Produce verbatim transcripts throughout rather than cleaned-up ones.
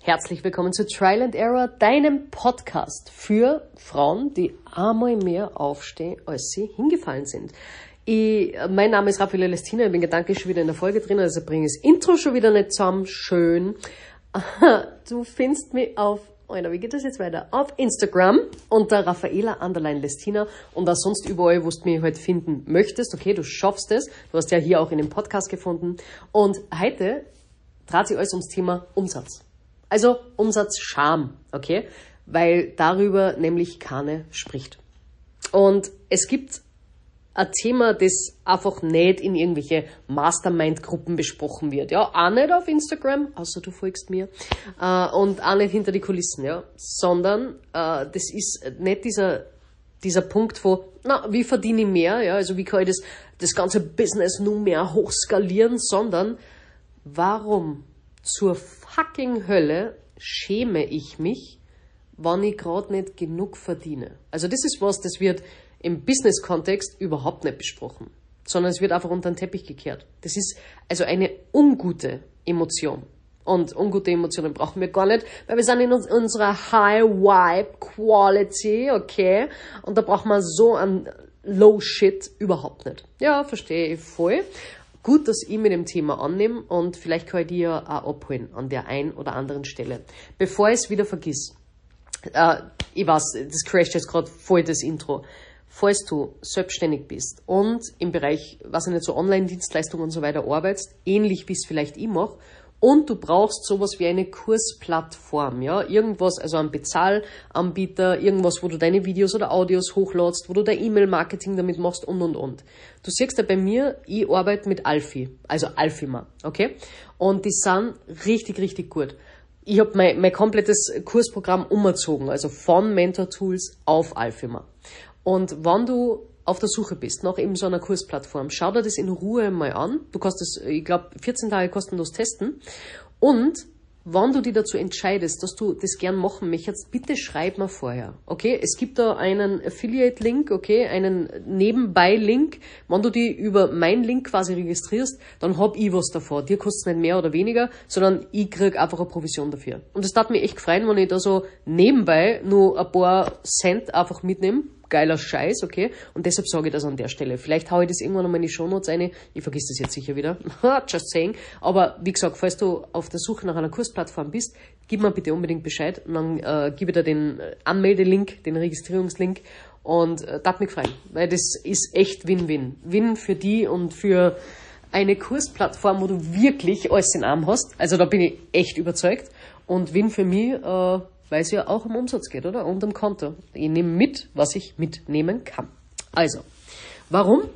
Herzlich willkommen zu Trial and Error, deinem Podcast für Frauen, die einmal mehr aufstehen, als sie hingefallen sind. Ich, mein Name ist Raffaella Lestina, ich bin gedanklich schon wieder in der Folge drin, also bringe ich das Intro schon wieder nicht zusammen. Schön. Du findest mich auf, Alter, wie geht das jetzt weiter? Auf Instagram unter Raffaella Underline Lestina und auch sonst überall, wo du mich halt finden möchtest. Okay, du schaffst es. Du hast ja hier auch in dem Podcast gefunden. Und heute dreht sich alles ums Thema Umsatz. Also Umsatzscham, okay? Weil darüber nämlich keiner spricht. Und es gibt ein Thema, das einfach nicht in irgendwelche Mastermind-Gruppen besprochen wird. Ja, auch nicht auf Instagram, außer du folgst mir, äh, und auch nicht hinter die Kulissen, ja, sondern äh, das ist nicht dieser dieser Punkt von, na, wie verdiene ich mehr, ja, also wie kann ich das, das ganze Business nun mehr hochskalieren, sondern warum zur fucking Hölle schäme ich mich, wenn ich gerade nicht genug verdiene. Also das ist was, das wird im Business-Kontext überhaupt nicht besprochen, sondern es wird einfach unter den Teppich gekehrt. Das ist also eine ungute Emotion. Und ungute Emotionen brauchen wir gar nicht, weil wir sind in uns, unserer High-Vibe-Quality, okay? Und da braucht man so ein Low-Shit überhaupt nicht. Ja, verstehe ich voll. Gut, dass ich mit dem Thema annehme und vielleicht kann ich dir ja auch abholen an der einen oder anderen Stelle. Bevor ich es wieder vergiss, äh, ich weiß, das crasht jetzt gerade voll das Intro. Falls du selbstständig bist und im Bereich, was ich nicht, so Online-Dienstleistungen und so weiter arbeitest, ähnlich wie es vielleicht ich mache, und du brauchst sowas wie eine Kursplattform, ja, irgendwas, also ein Bezahlanbieter, irgendwas, wo du deine Videos oder Audios hochladst, wo du dein E-Mail-Marketing damit machst und, und, und. Du siehst ja bei mir, ich arbeite mit Alfie, also Alfima, okay? Und die sind richtig, richtig gut. Ich habe mein, mein komplettes Kursprogramm umgezogen, also von Mentor Tools auf Alfima. Und wenn du auf der Suche bist nach eben so einer Kursplattform, schau dir das in Ruhe mal an. Du kannst das, ich glaube, vierzehn Tage kostenlos testen. Und wenn du dich dazu entscheidest, dass du das gern machen möchtest, bitte schreib mir vorher. Okay? Es gibt da einen Affiliate-Link, okay? Einen Nebenbei-Link. Wenn du die über meinen Link quasi registrierst, dann hab ich was davon. Dir kostet es nicht mehr oder weniger, sondern ich krieg einfach eine Provision dafür. Und das tat mir echt gefreut, wenn ich da so nebenbei nur ein paar Cent einfach mitnehme. Geiler Scheiß, okay? Und deshalb sage ich das an der Stelle. Vielleicht haue ich das irgendwann nochmal in die Shownotes rein. Ich vergiss das jetzt sicher wieder. Just saying. Aber wie gesagt, falls du auf der Suche nach einer Kursplattform bist, gib mir bitte unbedingt Bescheid. Und dann äh, gebe ich dir den Anmeldelink, den Registrierungslink. Und äh, das hat mich gefreut. Weil das ist echt Win-Win. Win für die und für eine Kursplattform, wo du wirklich alles in Arm hast. Also da bin ich echt überzeugt. Und Win für mich, äh, weil es ja auch um Umsatz geht, oder? Und um Konto. Ich nehme mit, was ich mitnehmen kann. Also, warum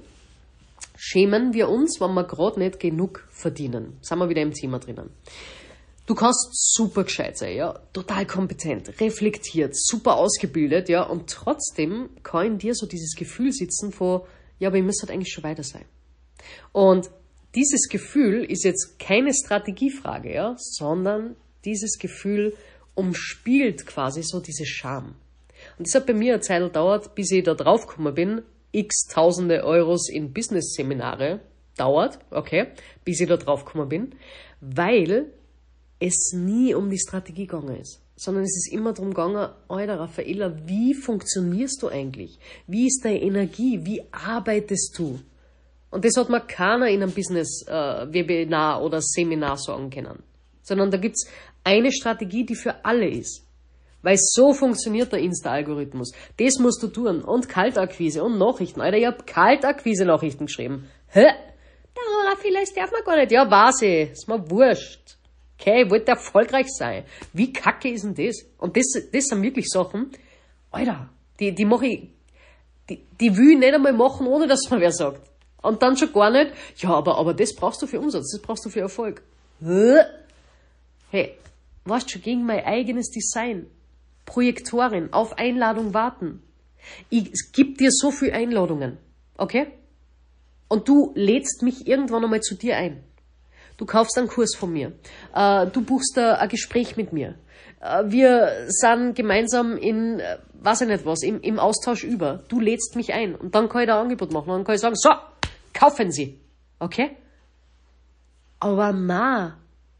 schämen wir uns, wenn wir gerade nicht genug verdienen? Sind wir wieder im Thema drinnen. Du kannst super gescheit sein, ja, total kompetent, reflektiert, super ausgebildet, ja, und trotzdem kann in dir so dieses Gefühl sitzen von, ja, aber ich müsste halt eigentlich schon weiter sein. Und dieses Gefühl ist jetzt keine Strategiefrage, ja, sondern dieses Gefühl umspielt quasi so diese Scham. Und das hat bei mir eine Zeit gedauert, bis ich da drauf gekommen bin, x tausende Euros in Business-Seminare dauert, okay, bis ich da drauf gekommen bin, weil es nie um die Strategie gegangen ist, sondern es ist immer darum gegangen, Alter Raffaella, wie funktionierst du eigentlich? Wie ist deine Energie? Wie arbeitest du? Und das hat mir keiner in einem Business-Webinar oder Seminar sagen können, sondern da gibt's eine Strategie, die für alle ist. Weil so funktioniert der Insta-Algorithmus. Das musst du tun. Und Kaltakquise und Nachrichten. Alter, ich hab Kaltakquise-Nachrichten geschrieben. Hä? Da, vielleicht darf man gar nicht. Ja, weiß ich. Ist mir wurscht. Okay, ich wollte erfolgreich sein. Wie kacke ist denn das? Und das, das sind wirklich Sachen, Alter, die, die mache ich, die, die will ich nicht einmal machen, ohne dass man wer sagt. Und dann schon gar nicht, ja, aber, aber das brauchst du für Umsatz, das brauchst du für Erfolg. Hä? Hey, warst schon gegen mein eigenes Design. Projektorin, auf Einladung warten. Ich gebe dir so viele Einladungen, okay? Und du lädst mich irgendwann einmal zu dir ein. Du kaufst einen Kurs von mir. Äh, du buchst äh, ein Gespräch mit mir. Äh, wir sind gemeinsam in, äh, weiß ich nicht was, im, im Austausch über. Du lädst mich ein. Und dann kann ich da ein Angebot machen. Und dann kann ich sagen, so, kaufen Sie. Okay? Aber na,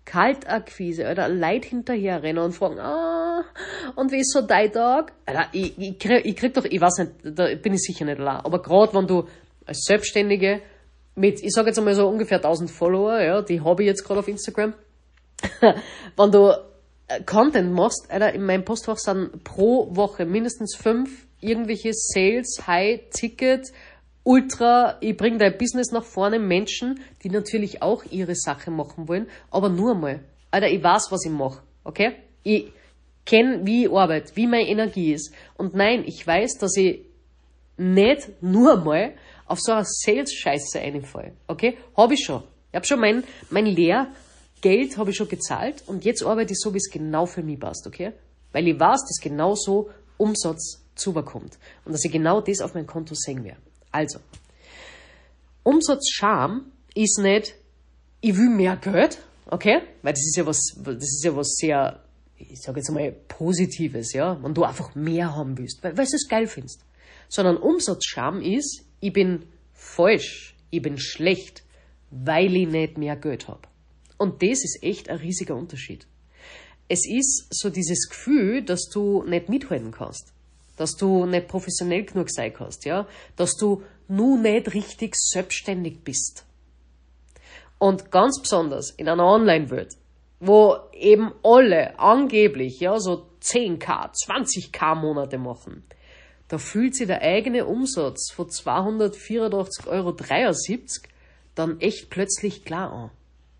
Kaltakquise, Alter, Leute hinterherrennen und fragen, ah, und wie ist so dein Tag? Alter, ich, ich, krieg, ich krieg doch, ich weiß nicht, da bin ich sicher nicht allein, aber gerade wenn du als Selbstständige mit, ich sag jetzt einmal so ungefähr tausend Follower, ja, die habe ich jetzt gerade auf Instagram, wenn du Content machst, Alter, in meinem Postfach sind pro Woche mindestens fünf irgendwelche Sales, High-Ticket, Ultra, ich bringe dein Business nach vorne, Menschen, die natürlich auch ihre Sache machen wollen, aber nur mal. Alter, ich weiß, was ich mache, okay? Ich kenne, wie ich arbeite, wie meine Energie ist. Und nein, ich weiß, dass ich nicht nur mal auf so eine Sales-Scheiße einfalle, okay? Habe ich schon. Ich habe schon mein, mein Lehrgeld habe ich schon gezahlt und jetzt arbeite ich so, wie es genau für mich passt, okay? Weil ich weiß, dass genau so Umsatz zubekommt und dass ich genau das auf mein Konto sehen werde. Also, Umsatzscham ist nicht, ich will mehr Geld, okay? Weil das ist ja was, das ist ja was sehr, ich sage jetzt mal, Positives, ja? Wenn du einfach mehr haben willst, weil, weil du es geil findest. Sondern Umsatzscham ist, ich bin falsch, ich bin schlecht, weil ich nicht mehr Geld habe. Und das ist echt ein riesiger Unterschied. Es ist so dieses Gefühl, dass du nicht mithalten kannst. Dass du nicht professionell genug sein kannst, ja, dass du nur nicht richtig selbstständig bist. Und ganz besonders in einer Online-Welt, wo eben alle angeblich, ja, so zehn K, zwanzig K Monate machen, da fühlt sich der eigene Umsatz von zweihundertvierundachtzig Euro dreiundsiebzig dann echt plötzlich klar an.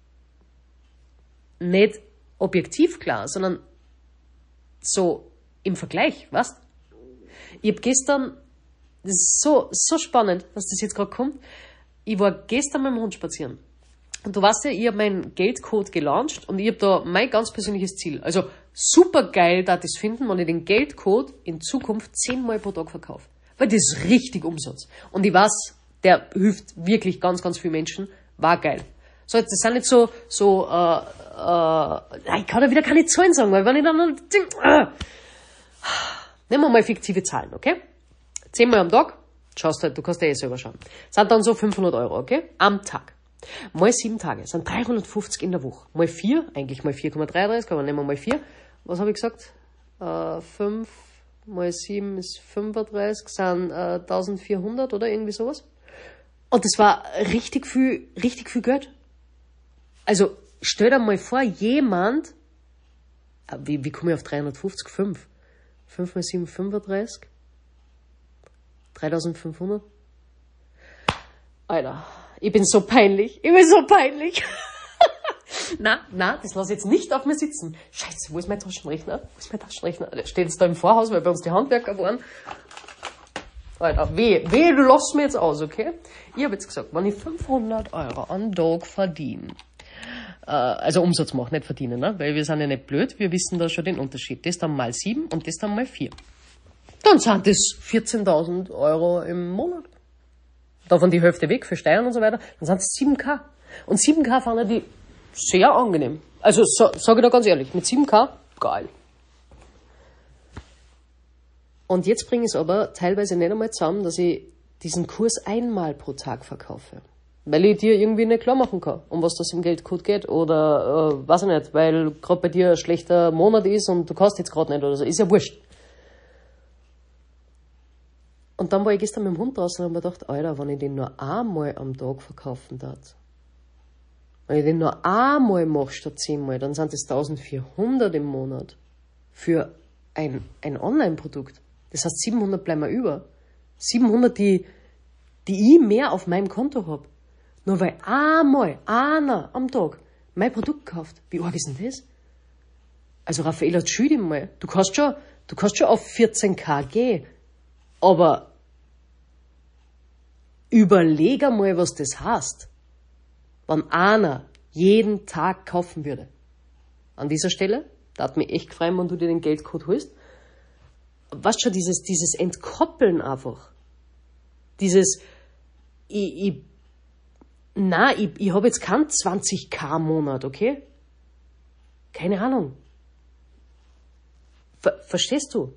Nicht objektiv klar, sondern so im Vergleich, weißt? Ich habe gestern, das ist so, so spannend, dass das jetzt gerade kommt, ich war gestern mit dem Hund spazieren. Und du weißt ja, ich habe meinen Geldcode gelauncht und ich habe da mein ganz persönliches Ziel. Also super geil, da das finden, wenn ich den Geldcode in Zukunft zehnmal pro Tag verkaufe. Weil das ist richtig Umsatz. Und ich weiß, der hilft wirklich ganz, ganz vielen Menschen. War geil. So, jetzt, das sind nicht so, so, äh, äh, ich kann da wieder keine Zahlen sagen, weil wenn ich dann, äh, nehmen wir mal fiktive Zahlen, okay? Zehnmal am Tag, schaust halt, du kannst ja eh selber schauen. Sind dann so fünfhundert Euro, okay? Am Tag. Mal sieben Tage, sind dreihundertfünfzig in der Woche. Mal vier, eigentlich mal vier Komma dreiunddreißig, aber nehmen wir mal vier. Was habe ich gesagt? Äh, fünf mal sieben ist fünfunddreißig, sind äh, eintausendvierhundert oder irgendwie sowas. Und das war richtig viel, richtig viel Geld. Also, stell dir mal vor, jemand, äh, wie, wie komme ich auf dreihundertfünfzig? fünf. fünf mal sieben, fünfunddreißig. dreitausendfünfhundert. Alter, ich bin so peinlich. Ich bin so peinlich. na, na, das lass ich jetzt nicht auf mir sitzen. Scheiße, wo ist mein Taschenrechner? Wo ist mein Taschenrechner? Der steht jetzt da im Vorhaus, weil bei uns die Handwerker waren. Alter, weh, weh, du lässt mir jetzt aus, okay? Ich habe jetzt gesagt, wenn ich fünfhundert Euro am Tag verdiene, äh, also Umsatz mache, nicht verdienen, ne? Weil wir sind ja nicht blöd, wir wissen da schon den Unterschied. Das dann mal sieben und das dann mal vier. Dann sind das vierzehntausend Euro im Monat. Davon die Hälfte weg für Steuern und so weiter. Dann sind es sieben K. Und sieben K fanden die sehr angenehm. Also so, sage ich da ganz ehrlich, mit sieben K, geil. Und jetzt bringe ich es aber teilweise nicht einmal zusammen, dass ich diesen Kurs einmal pro Tag verkaufe. Weil ich dir irgendwie nicht klar machen kann, um was das im Geldcode geht. Oder, äh, weiß ich nicht, weil gerade bei dir ein schlechter Monat ist und du kannst jetzt gerade nicht oder so. Ist ja wurscht. Und dann war ich gestern mit dem Hund draußen und habe mir gedacht, Alter, wenn ich den nur einmal am Tag verkaufen darf, wenn ich den nur einmal mache statt zehnmal, dann sind das eintausendvierhundert im Monat für ein, ein Online-Produkt. Das heißt, siebenhundert bleiben mir über. siebenhundert, die, die ich mehr auf meinem Konto habe. Nur weil einmal einer am Tag mein Produkt kauft. Wie arg ist denn das? Also Raffaella, schütt ihm mal. Du kannst schon, du kannst schon auf vierzehn K gehen. Aber überleg einmal, was das heißt, wenn einer jeden Tag kaufen würde. An dieser Stelle, da hat mich echt gefreut, wenn du dir den Geldcode holst. Weißt schon, dieses, dieses Entkoppeln einfach. Dieses, ich, ich, na, ich, ich habe jetzt keinen zwanzig K Monat, okay? Keine Ahnung. Ver, verstehst du?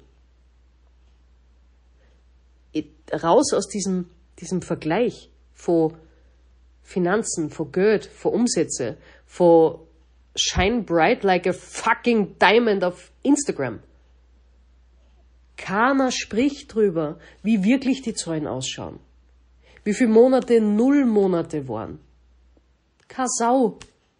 Raus aus diesem, diesem Vergleich von Finanzen, von Geld, von Umsätze, von shine bright like a fucking diamond auf Instagram. Keiner spricht drüber, wie wirklich die Zahlen ausschauen. Wie viele Monate Nullmonate waren. Keine Sau.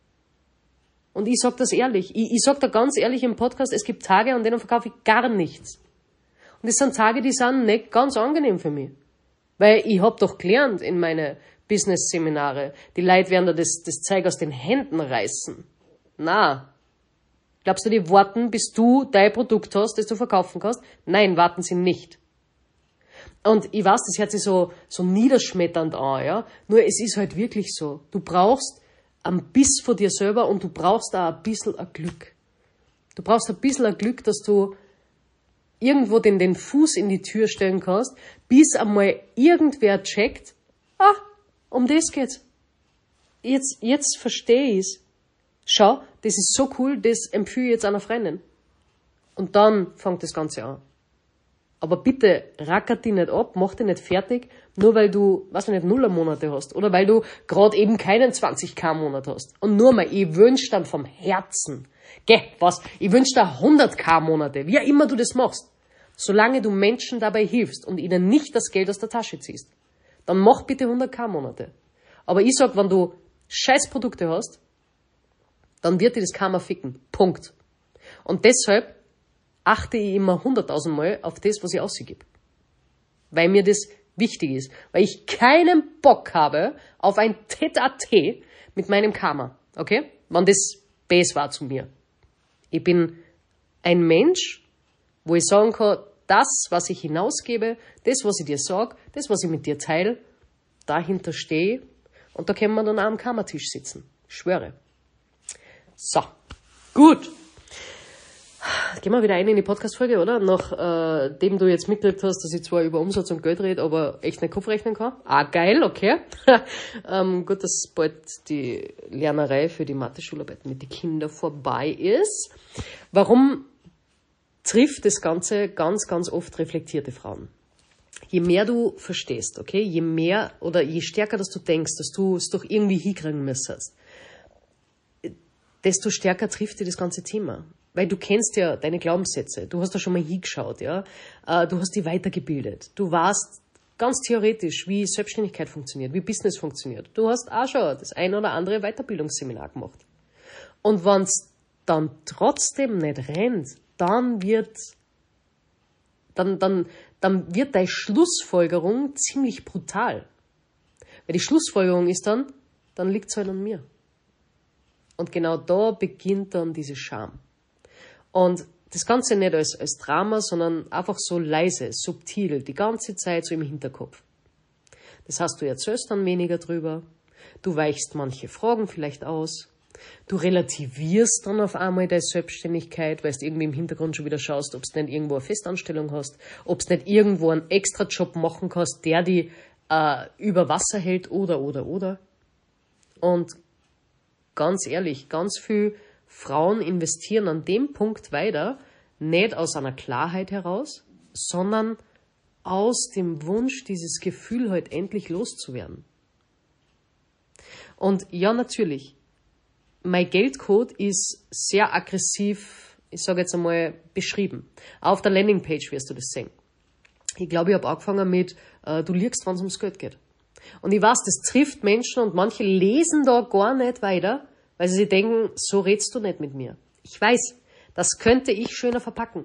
Und ich sag das ehrlich. Ich, ich sag da ganz ehrlich im Podcast, es gibt Tage, an denen verkaufe ich gar nichts. Und das sind Tage, die sind nicht ganz angenehm für mich. Weil ich hab doch gelernt in meine Business-Seminare, die Leute werden da das, das Zeug aus den Händen reißen. Na. Glaubst du, die warten, bis du dein Produkt hast, das du verkaufen kannst? Nein, warten sie nicht. Und ich weiß, das hört sich so, so niederschmetternd an, ja. Nur es ist halt wirklich so. Du brauchst einen Biss von dir selber und du brauchst auch ein bisschen ein Glück. Du brauchst ein bisschen ein Glück, dass du irgendwo den, den Fuß in die Tür stellen kannst, bis einmal irgendwer checkt, ah, um das geht's. Jetzt, jetzt verstehe ich's. Schau, das ist so cool, das empfehle ich jetzt einer Freundin. Und dann fängt das Ganze an. Aber bitte, rackert die nicht ab, mach die nicht fertig, nur weil du, was nicht, Nuller-Monate hast. Oder weil du gerade eben keinen zwanzig K Monat hast. Und nur mal, ich wünsch dann vom Herzen, geh, was, ich wünsch dir hundert K Monate, wie auch immer du das machst. Solange du Menschen dabei hilfst und ihnen nicht das Geld aus der Tasche ziehst, dann mach bitte hundert K Monate. Aber ich sag, wenn du scheiß Produkte hast, dann wird dir das Karma ficken. Punkt. Und deshalb achte ich immer hunderttausend Mal auf das, was ich ausgebe. Weil mir das wichtig ist. Weil ich keinen Bock habe auf ein Tête-à-Tête mit meinem Karma. Okay? Wenn das Base war zu mir. Ich bin ein Mensch, wo ich sagen kann, das, was ich hinausgebe, das, was ich dir sage, das, was ich mit dir teile, dahinter stehe ich und da können wir dann auch am Karmatisch sitzen. Ich schwöre. So, gut. Gehen wir wieder ein in die Podcast-Folge, oder? Nachdem äh, du jetzt mitgekriegt hast, dass ich zwar über Umsatz und Geld rede, aber echt nicht Kopf rechnen kann. Ah, geil, okay. ähm, gut, dass bald die Lernerei für die Mathe-Schularbeit mit den Kindern vorbei ist. Warum trifft das Ganze ganz, ganz oft reflektierte Frauen? Je mehr du verstehst, okay, je mehr oder je stärker, dass du denkst, dass du es doch irgendwie hinkriegen müsstest, desto stärker trifft dir das ganze Thema. Weil du kennst ja deine Glaubenssätze, du hast da schon mal hingeschaut, ja, du hast dich weitergebildet, du weißt ganz theoretisch, wie Selbstständigkeit funktioniert, wie Business funktioniert. Du hast auch schon das ein oder andere Weiterbildungsseminar gemacht. Und wenn es dann trotzdem nicht rennt, dann wird, dann, dann, dann wird deine Schlussfolgerung ziemlich brutal. Weil die Schlussfolgerung ist dann, dann liegt es halt an mir. Und genau da beginnt dann diese Scham. Und das Ganze nicht als, als Drama, sondern einfach so leise, subtil, die ganze Zeit so im Hinterkopf. Das heißt, du erzählst dann weniger drüber, du weichst manche Fragen vielleicht aus, du relativierst dann auf einmal deine Selbstständigkeit, weil du irgendwie im Hintergrund schon wieder schaust, ob du nicht irgendwo eine Festanstellung hast, ob du nicht irgendwo einen Extrajob machen kannst, der dich äh, über Wasser hält oder, oder, oder. Und ganz ehrlich, ganz viel Frauen investieren an dem Punkt weiter, nicht aus einer Klarheit heraus, sondern aus dem Wunsch, dieses Gefühl halt endlich loszuwerden. Und ja, natürlich, mein Geldcode ist sehr aggressiv, ich sage jetzt einmal, beschrieben. Auf der Landingpage wirst du das sehen. Ich glaube, ich habe angefangen mit, äh, du liegst, wenn es ums Geld geht. Und ich weiß, das trifft Menschen und manche lesen da gar nicht weiter, weil sie sich denken, so redst du nicht mit mir. Ich weiß, das könnte ich schöner verpacken.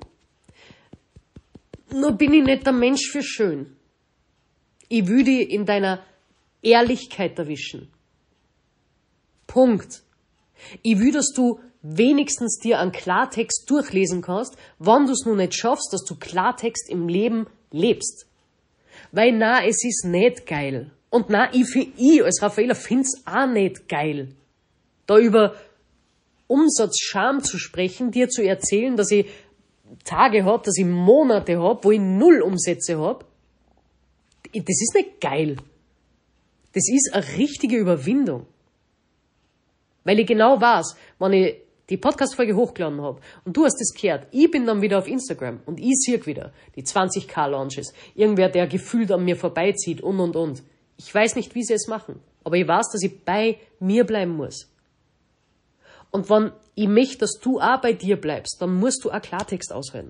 Nur bin ich nicht der Mensch für schön. Ich will dich in deiner Ehrlichkeit erwischen. Punkt. Ich will, dass du wenigstens dir einen Klartext durchlesen kannst, wenn du es nur nicht schaffst, dass du Klartext im Leben lebst. Weil na, es ist nicht geil. Und na, ich, ich als Raffaella find's auch nicht geil. Da über Umsatzscham zu sprechen, dir zu erzählen, dass ich Tage habe, dass ich Monate habe, wo ich null Umsätze habe, das ist nicht geil. Das ist eine richtige Überwindung. Weil ich genau weiß, wenn ich die Podcast-Folge hochgeladen habe und du hast das gehört, ich bin dann wieder auf Instagram und ich sehe wieder die zwanzig K Launches, irgendwer, der gefühlt an mir vorbeizieht und und und. Ich weiß nicht, wie sie es machen, aber ich weiß, dass ich bei mir bleiben muss. Und wenn ich möchte, dass du auch bei dir bleibst, dann musst du auch Klartext ausreden.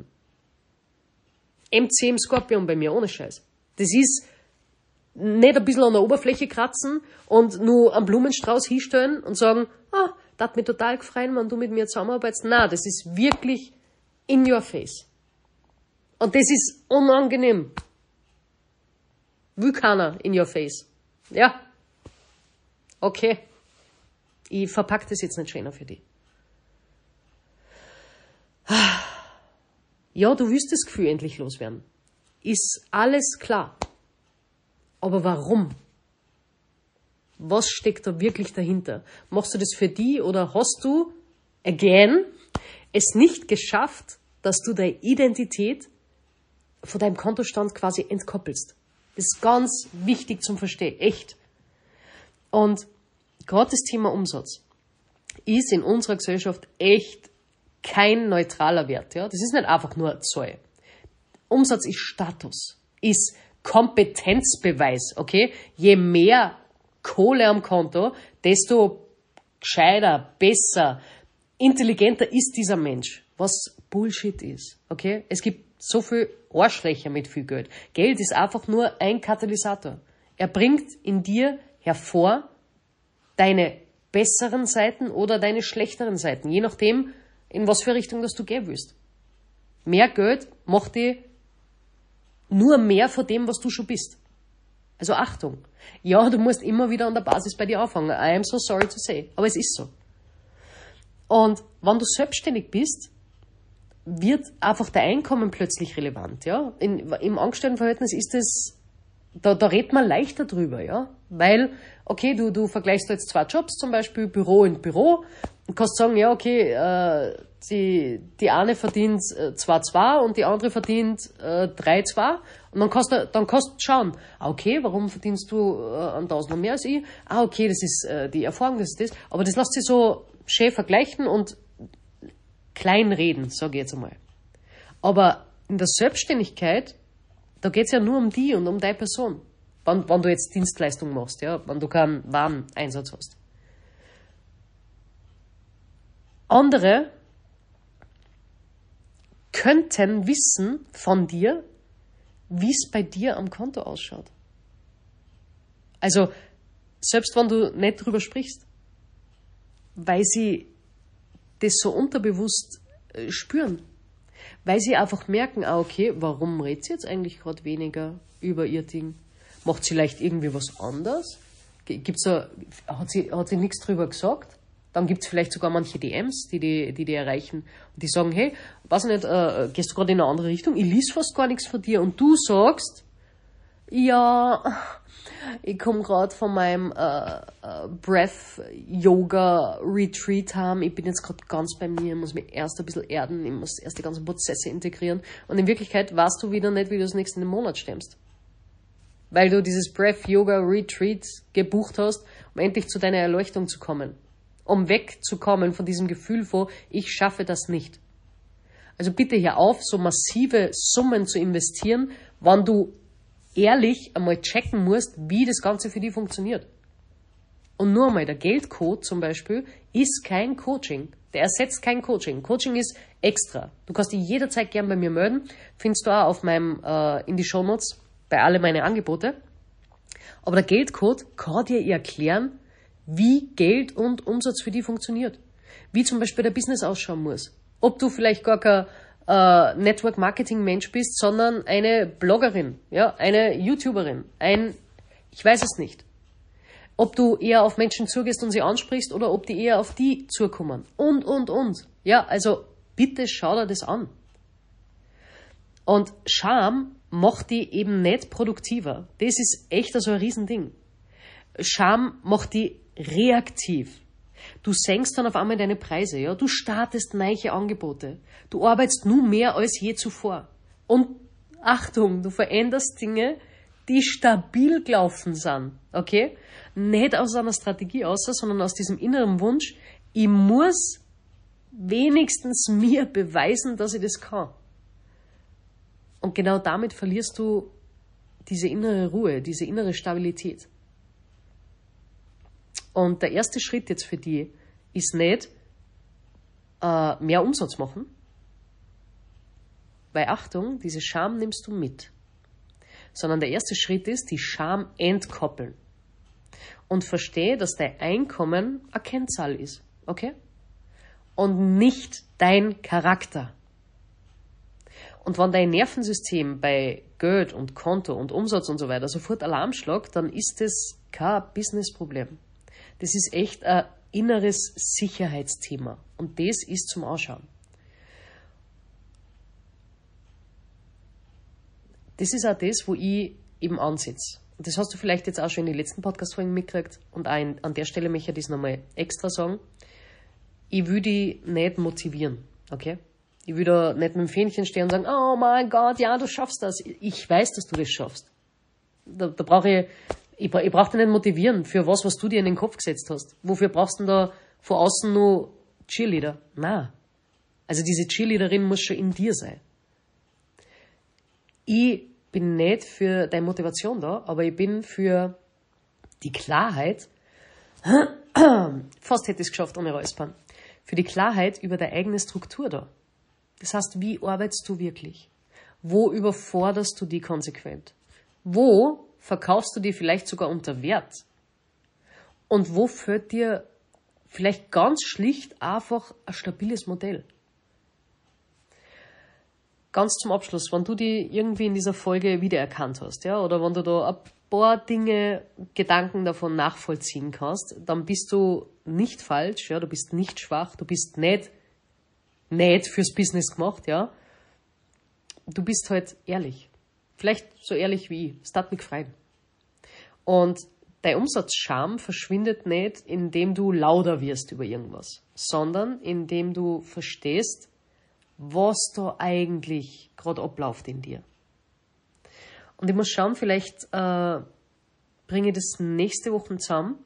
M C im Skorpion bei mir, ohne Scheiß. Das ist nicht ein bisschen an der Oberfläche kratzen und nur einen Blumenstrauß hinstellen und sagen, ah, das hat mich total gefreut, wenn du mit mir zusammenarbeitest. Nein, das ist wirklich in your face. Und das ist unangenehm. Will keiner in your face. Ja. Okay. Ich verpacke das jetzt nicht schöner für dich. Ja, du willst das Gefühl endlich loswerden. Ist alles klar. Aber warum? Was steckt da wirklich dahinter? Machst du das für die oder hast du, again, es nicht geschafft, dass du deine Identität von deinem Kontostand quasi entkoppelst? Das ist ganz wichtig zum Verstehen, echt. Und gerade das Thema Umsatz ist in unserer Gesellschaft echt kein neutraler Wert. Ja? Das ist nicht einfach nur eine Zahl. Umsatz ist Status, ist Kompetenzbeweis. Okay? Je mehr Kohle am Konto, desto gescheiter, besser, intelligenter ist dieser Mensch. Was Bullshit ist. Okay? Es gibt so viel Arschlöcher mit viel Geld. Geld ist einfach nur ein Katalysator. Er bringt in dir hervor deine besseren Seiten oder deine schlechteren Seiten, je nachdem, in was für Richtung das du gehen willst. Mehr Geld macht dir nur mehr von dem, was du schon bist. Also Achtung. Ja, du musst immer wieder an der Basis bei dir anfangen. I am so sorry to say. Aber es ist so. Und wenn du selbstständig bist, wird einfach dein Einkommen plötzlich relevant, ja. In, im Angestelltenverhältnis ist es, da, da redet man leichter drüber, ja. Weil, okay, du, du vergleichst jetzt zwei Jobs, zum Beispiel Büro und Büro, und kannst sagen, ja, okay, äh, die, die eine verdient äh, zwei Komma zwei und die andere verdient äh, drei Komma zwei. Und dann kannst du, dann kannst du schauen, ah, okay, warum verdienst du äh, einen Tausender mehr als ich? Ah, okay, das ist äh, die Erfahrung, das ist das. Aber das lässt sich so schön vergleichen und kleinreden, sage ich jetzt einmal. Aber in der Selbstständigkeit, da geht's ja nur um die und um deine Person. Wenn, wenn du jetzt Dienstleistung machst, ja, wenn du keinen Wareneinsatz hast. Andere könnten wissen von dir, wie es bei dir am Konto ausschaut. Also, selbst wenn du nicht drüber sprichst, weil sie das so unterbewusst äh, spüren. Weil sie einfach merken, ah, okay, warum redet sie jetzt eigentlich gerade weniger über ihr Ding? Macht sie vielleicht irgendwie was anderes? Gibt's da, hat sie, hat sie nichts drüber gesagt? Dann gibt's vielleicht sogar manche D Ms, die die, die, die erreichen und die sagen, hey, weiß nicht, äh, gehst du gerade in eine andere Richtung? Ich lies fast gar nichts von dir. Und du sagst, ja, ich komme gerade von meinem äh, äh, Breath-Yoga-Retreat heim. Ich bin jetzt gerade ganz bei mir, muss mich erst ein bisschen erden, ich muss erst die ganzen Prozesse integrieren. Und in Wirklichkeit weißt du wieder nicht, wie du das nächste Monat stemmst. Weil du dieses Breath-Yoga-Retreat gebucht hast, um endlich zu deiner Erleuchtung zu kommen. Um wegzukommen von diesem Gefühl von, ich schaffe das nicht. Also bitte hör auf, so massive Summen zu investieren, wann du ehrlich einmal checken musst, wie das Ganze für dich funktioniert. Und nur einmal, der Geldcode zum Beispiel ist kein Coaching. Der ersetzt kein Coaching. Coaching ist extra. Du kannst dich jederzeit gern bei mir melden. Findest du auch auf meinem, äh, in die Shownotes bei alle meine Angebote. Aber der Geldcode kann dir erklären, wie Geld und Umsatz für dich funktioniert. Wie zum Beispiel der Business ausschauen muss. Ob du vielleicht gar kein Uh, Network-Marketing-Mensch bist, sondern eine Bloggerin, ja, eine YouTuberin, ein, ich weiß es nicht. Ob du eher auf Menschen zugehst und sie ansprichst oder ob die eher auf die zukommen. Und, und, und. Ja, also bitte schau dir das an. Und Scham macht die eben nicht produktiver. Das ist echt so ein Riesending. Scham macht die reaktiv. Du senkst dann auf einmal deine Preise, ja. Du startest neue Angebote. Du arbeitest nur mehr als je zuvor. Und Achtung, du veränderst Dinge, die stabil gelaufen sind, okay? Nicht aus einer Strategie aus, sondern aus diesem inneren Wunsch, ich muss wenigstens mir beweisen, dass ich das kann. Und genau damit verlierst du diese innere Ruhe, diese innere Stabilität. Und der erste Schritt jetzt für dich ist nicht, äh, mehr Umsatz machen. Weil Achtung, diese Scham nimmst du mit. Sondern der erste Schritt ist, die Scham entkoppeln. Und verstehe, dass dein Einkommen eine Kennzahl ist. Okay? Und nicht dein Charakter. Und wenn dein Nervensystem bei Geld und Konto und Umsatz und so weiter sofort Alarm schlägt, dann ist das kein Businessproblem. Das ist echt ein inneres Sicherheitsthema. Und das ist zum Anschauen. Das ist auch das, wo ich eben ansitze. Und das hast du vielleicht jetzt auch schon in den letzten Podcast-Folgen mitgekriegt. Und auch in, an der Stelle möchte ich das nochmal extra sagen. Ich will dich nicht motivieren, okay? Ich will da nicht mit dem Fähnchen stehen und sagen, oh mein Gott, ja, du schaffst das. Ich weiß, dass du das schaffst. Da, da brauche ich, ich, ich brauche dich nicht motivieren für was, was du dir in den Kopf gesetzt hast. Wofür brauchst du denn da von außen nur Cheerleader? Nein. Also diese Cheerleaderin muss schon in dir sein. Ich bin nicht für deine Motivation da, aber ich bin für die Klarheit, fast hätte ich es geschafft ohne Räuspern, für die Klarheit über deine eigene Struktur da. Das heißt, wie arbeitest du wirklich? Wo überforderst du die konsequent? Wo verkaufst du die vielleicht sogar unter Wert? Und wo fehlt dir vielleicht ganz schlicht einfach ein stabiles Modell? Ganz zum Abschluss, wenn du die irgendwie in dieser Folge wiedererkannt hast, ja, oder wenn du da ein paar Dinge, Gedanken davon nachvollziehen kannst, dann bist du nicht falsch, ja, du bist nicht schwach, du bist nicht, nicht fürs Business gemacht, ja. Du bist halt ehrlich. Vielleicht so ehrlich wie ich. Start mich frei. Und dein Umsatzscham verschwindet nicht, indem du lauter wirst über irgendwas, sondern indem du verstehst, was da eigentlich gerade abläuft in dir. Und ich muss schauen, vielleicht äh, bringe ich das nächste Woche zusammen,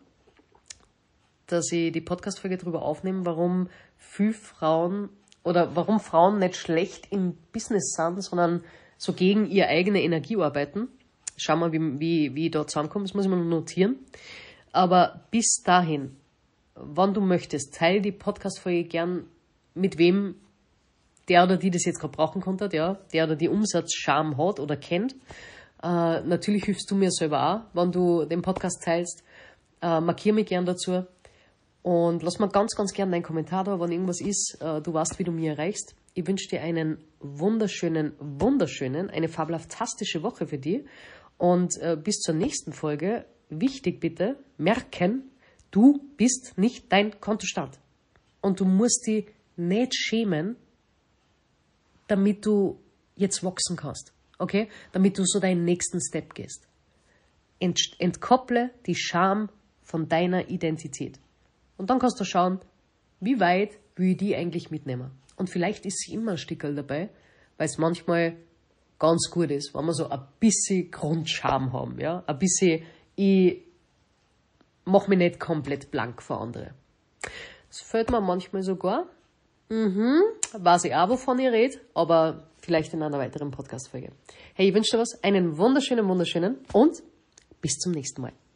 dass ich die Podcast-Folge darüber aufnehme, warum viele Frauen oder warum Frauen nicht schlecht im Business sind, sondern so gegen ihre eigene Energie arbeiten. Schauen wir, wie, wie, wie ich da zusammenkomme, das muss ich mir noch notieren. Aber bis dahin, wenn du möchtest, teile die Podcast-Folge gern mit wem der oder die das jetzt gerade brauchen konnte, ja, der oder die Umsatzscham hat oder kennt. Äh, natürlich hilfst du mir selber auch, wenn du den Podcast teilst. Äh, markier mich gern dazu und lass mir ganz, ganz gern deinen Kommentar da, wenn irgendwas ist. Äh, du weißt, wie du mich erreichst. Ich wünsche dir einen wunderschönen, wunderschönen, eine fabelhaftastische Woche für dich und äh, bis zur nächsten Folge. Wichtig bitte, merken, du bist nicht dein Kontostand und du musst dich nicht schämen, damit du jetzt wachsen kannst, okay? Damit du so deinen nächsten Step gehst. Ent, entkopple die Scham von deiner Identität. Und dann kannst du schauen, wie weit will ich die eigentlich mitnehmen. Und vielleicht ist sie immer ein Stickerl dabei, weil es manchmal ganz gut ist, wenn wir so ein bisschen Grundscham haben, ja? Ein bisschen, ich mach mich nicht komplett blank für andere. Das fällt mir manchmal sogar. Mhm, weiß ich auch, wovon ihr redet, aber vielleicht in einer weiteren Podcast-Folge. Hey, ich wünsche dir was, einen wunderschönen, wunderschönen und bis zum nächsten Mal.